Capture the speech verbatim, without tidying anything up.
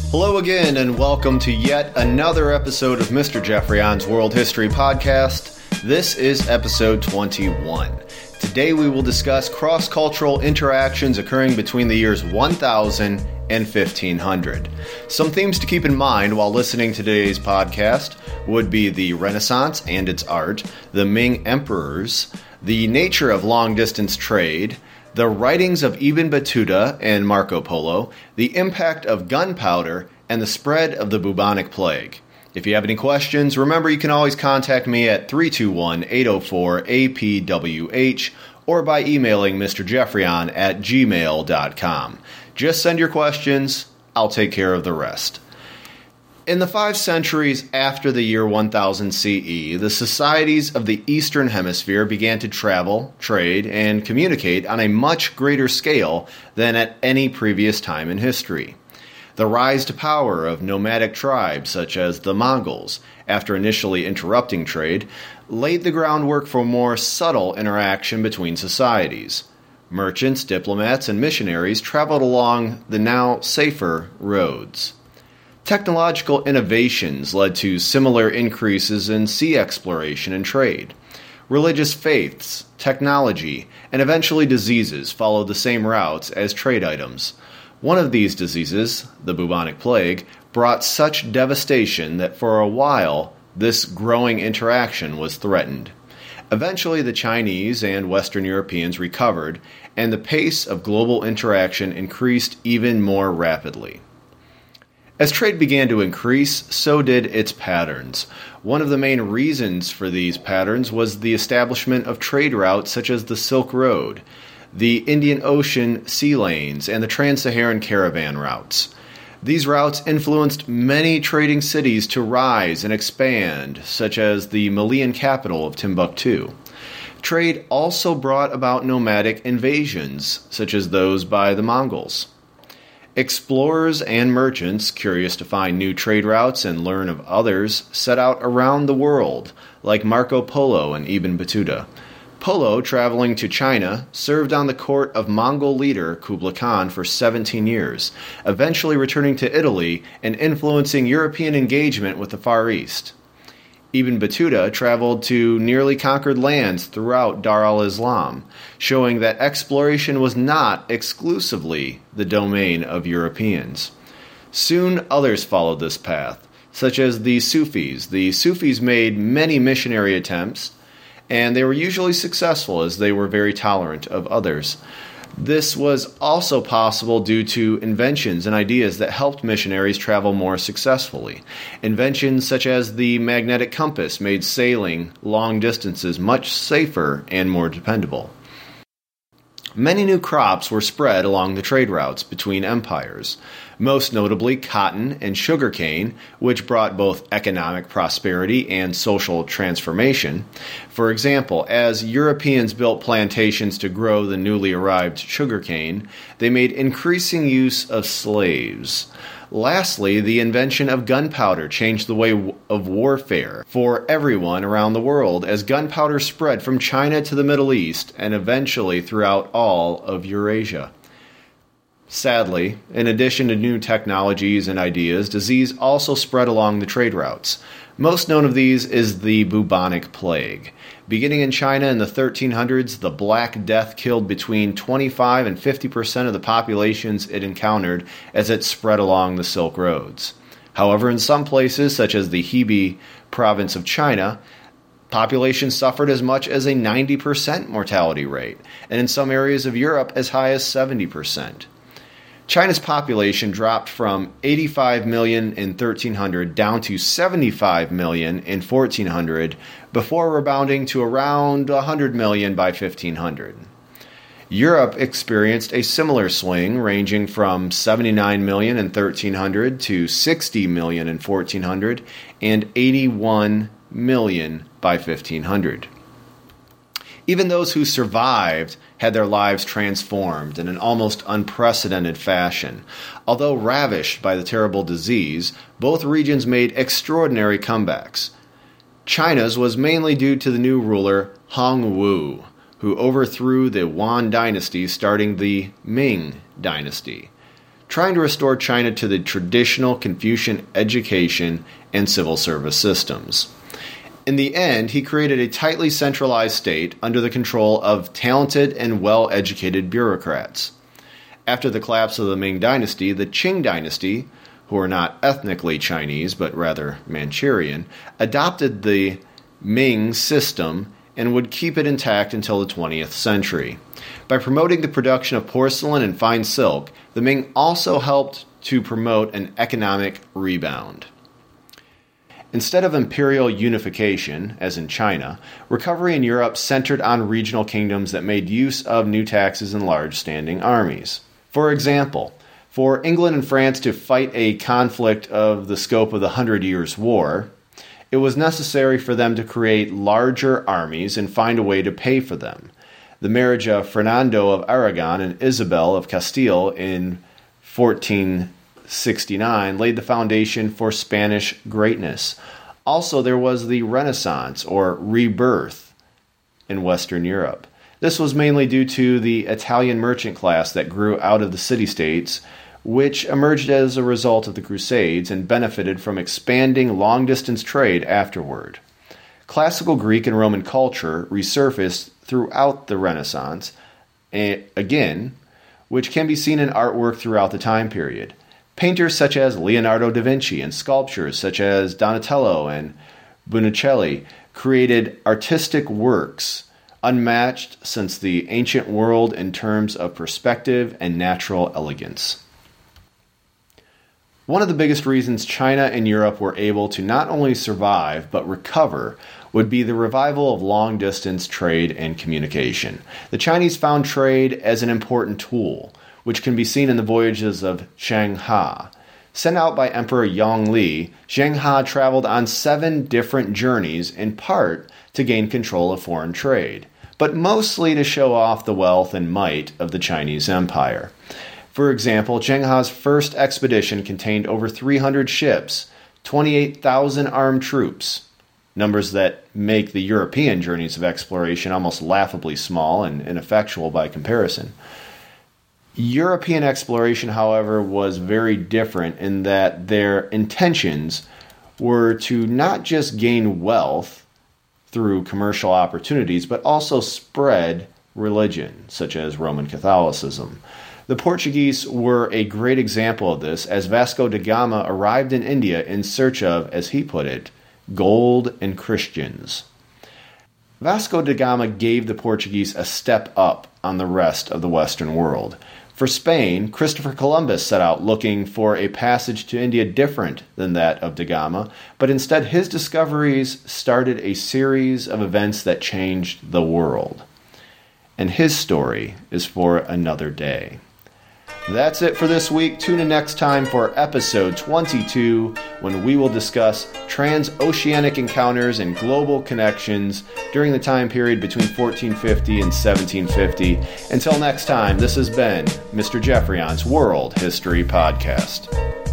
Hello again, and welcome to yet another episode of Mister Jeffrey On's World History Podcast. This is episode twenty-one. Today we will discuss cross-cultural interactions occurring between the years one thousand and fifteen hundred. Some themes to keep in mind while listening to today's podcast would be the Renaissance and its art, the Ming emperors, the nature of long-distance trade, the writings of Ibn Battuta and Marco Polo, the impact of gunpowder, and the spread of the bubonic plague. If you have any questions, remember you can always contact me at three two one, eight zero four, A P W H or by emailing mrjeffreyon at gmail dot com. Just send your questions, I'll take care of the rest. In the five centuries after the year one thousand C E, the societies of the Eastern Hemisphere began to travel, trade, and communicate on a much greater scale than at any previous time in history. The rise to power of nomadic tribes such as the Mongols, after initially interrupting trade, laid the groundwork for more subtle interaction between societies. Merchants, diplomats, and missionaries traveled along the now safer roads. Technological innovations led to similar increases in sea exploration and trade. Religious faiths, technology, and eventually diseases followed the same routes as trade items. One of these diseases, the bubonic plague, brought such devastation that for a while this growing interaction was threatened. Eventually the Chinese and Western Europeans recovered, and the pace of global interaction increased even more rapidly. As trade began to increase, so did its patterns. One of the main reasons for these patterns was the establishment of trade routes such as the Silk Road, the Indian Ocean sea lanes, and the Trans-Saharan caravan routes. These routes influenced many trading cities to rise and expand, such as the Malian capital of Timbuktu. Trade also brought about nomadic invasions, such as those by the Mongols. Explorers and merchants, curious to find new trade routes and learn of others, set out around the world, like Marco Polo and Ibn Battuta. Polo, traveling to China, served on the court of Mongol leader Kublai Khan for seventeen years, eventually returning to Italy and influencing European engagement with the Far East. Ibn Battuta traveled to nearly conquered lands throughout Dar al-Islam, showing that exploration was not exclusively the domain of Europeans. Soon others followed this path, such as the Sufis. The Sufis made many missionary attempts, and they were usually successful as they were very tolerant of others. This was also possible due to inventions and ideas that helped missionaries travel more successfully. Inventions such as the magnetic compass made sailing long distances much safer and more dependable. Many new crops were spread along the trade routes between empires, most notably cotton and sugarcane, which brought both economic prosperity and social transformation. For example, as Europeans built plantations to grow the newly arrived sugarcane, they made increasing use of slaves. Lastly, the invention of gunpowder changed the way of warfare for everyone around the world, as gunpowder spread from China to the Middle East and eventually throughout all of Eurasia. Sadly, in addition to new technologies and ideas, disease also spread along the trade routes. Most known of these is the bubonic plague. Beginning in China in the thirteen hundreds, the Black Death killed between twenty-five and fifty percent of the populations it encountered as it spread along the Silk Roads. However, in some places, such as the Hebei province of China, populations suffered as much as a ninety percent mortality rate, and in some areas of Europe as high as seventy percent. China's population dropped from eighty-five million in thirteen hundred down to seventy-five million in fourteen hundred, before rebounding to around one hundred million by fifteen hundred. Europe experienced a similar swing, ranging from seventy-nine million in thirteen hundred to sixty million in fourteen hundred and eighty-one million by fifteen hundred. Even those who survived had their lives transformed in an almost unprecedented fashion. Although ravished by the terrible disease, both regions made extraordinary comebacks. China's was mainly due to the new ruler Hong Wu, who overthrew the Yuan dynasty, starting the Ming dynasty. trying to restore China to the traditional Confucian education and civil service systems. In the end, he created a tightly centralized state under the control of talented and well-educated bureaucrats. After the collapse of the Ming Dynasty, the Qing Dynasty, who are not ethnically Chinese but rather Manchurian, adopted the Ming system and would keep it intact until the twentieth century. By promoting the production of porcelain and fine silk, the Ming also helped to promote an economic rebound. Instead of imperial unification, as in China, recovery in Europe centered on regional kingdoms that made use of new taxes and large standing armies. For example, for England and France to fight a conflict of the scope of the Hundred Years' War, it was necessary for them to create larger armies and find a way to pay for them. The marriage of Fernando of Aragon and Isabel of Castile in fourteen sixty-nine laid the foundation for Spanish greatness. Also, there was the Renaissance, or rebirth, in Western Europe. This was mainly due to the Italian merchant class that grew out of the city-states, which emerged as a result of the Crusades and benefited from expanding long-distance trade afterward. Classical Greek and Roman culture resurfaced throughout the Renaissance, again, which can be seen in artwork throughout the time period. Painters such as Leonardo da Vinci and sculptors such as Donatello and Botticelli created artistic works unmatched since the ancient world in terms of perspective and natural elegance. One of the biggest reasons China and Europe were able to not only survive but recover would be the revival of long-distance trade and communication. The Chinese found trade as an important tool, which can be seen in the voyages of Zheng He. Sent out by Emperor Yong Li, Zheng He traveled on seven different journeys, in part to gain control of foreign trade, but mostly to show off the wealth and might of the Chinese Empire. For example, Zheng He's first expedition contained over three hundred ships, twenty-eight thousand armed troops, numbers that make the European journeys of exploration almost laughably small and ineffectual by comparison. European exploration, however, was very different in that their intentions were to not just gain wealth through commercial opportunities, but also spread religion, such as Roman Catholicism. The Portuguese were a great example of this, as Vasco da Gama arrived in India in search of, as he put it, gold and Christians. Vasco da Gama gave the Portuguese a step up on the rest of the Western world. For Spain, Christopher Columbus set out looking for a passage to India different than that of da Gama, but instead his discoveries started a series of events that changed the world. And his story is for another day. That's it for this week. Tune in next time for episode twenty-two, when we will discuss transoceanic encounters and global connections during the time period between fourteen fifty and seventeen fifty. Until next time, this has been Mister Jeffrey On's World History Podcast.